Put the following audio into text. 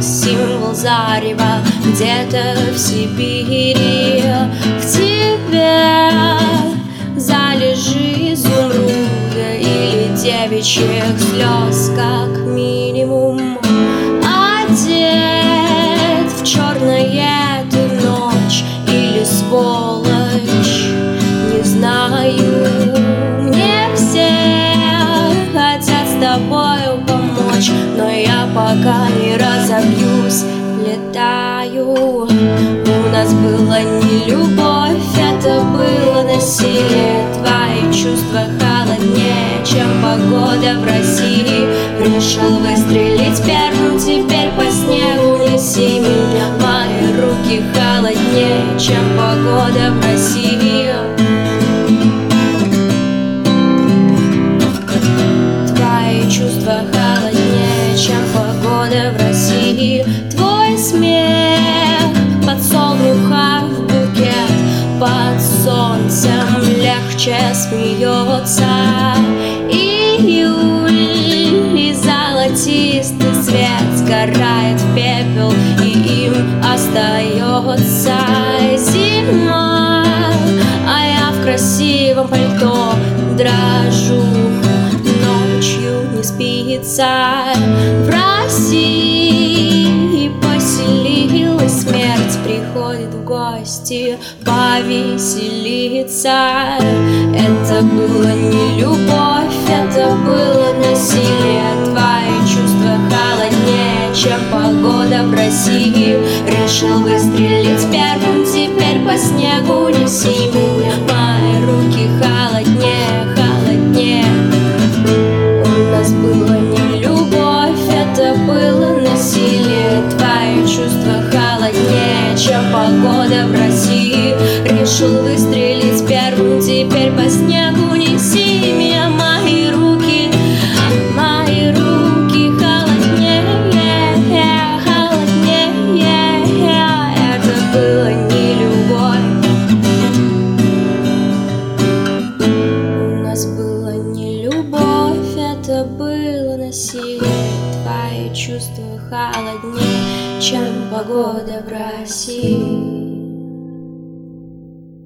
символ зарева где-то в Сибири. К тебе залежи изумруда или девичьих слез как минимум. Одет в черное ты ночь или сволочь, не знаю. Мне все хотят с тобою помочь, но я пока не разобьюсь, летаю. У нас была не любовь, это было насилие. Твои чувства холоднее, чем погода в России. Решил выстрелить первым, теперь по снегу неси меня. Мои руки холоднее, чем погода в России. Твои чувства холоднее, чем погода в России. Твой смех подсолнуха в букет, под солнцем легче смеется июль, и золотистый свет сгорает в пепел, и им остается зима. А я в красивом пальто дрожу, ночью не спится. В России поселилась смерть, приходит в гости повеселиться. Это было не любовь, это было насилие. Твои чувства холоднее, чем погода в России. Решил выстрелить первым, теперь по снегу неси меня. Мои руки холоднее, холоднее. У нас было не любовь, это было насилие. Твои чувства холоднее, чем погода в России. Решил выстрелить первым, теперь по снегу неси меня. Мои руки холоднее, холоднее. Это было не любовь. У нас было не любовь, это было насилие. Твои чувства холоднее, чем погода в России.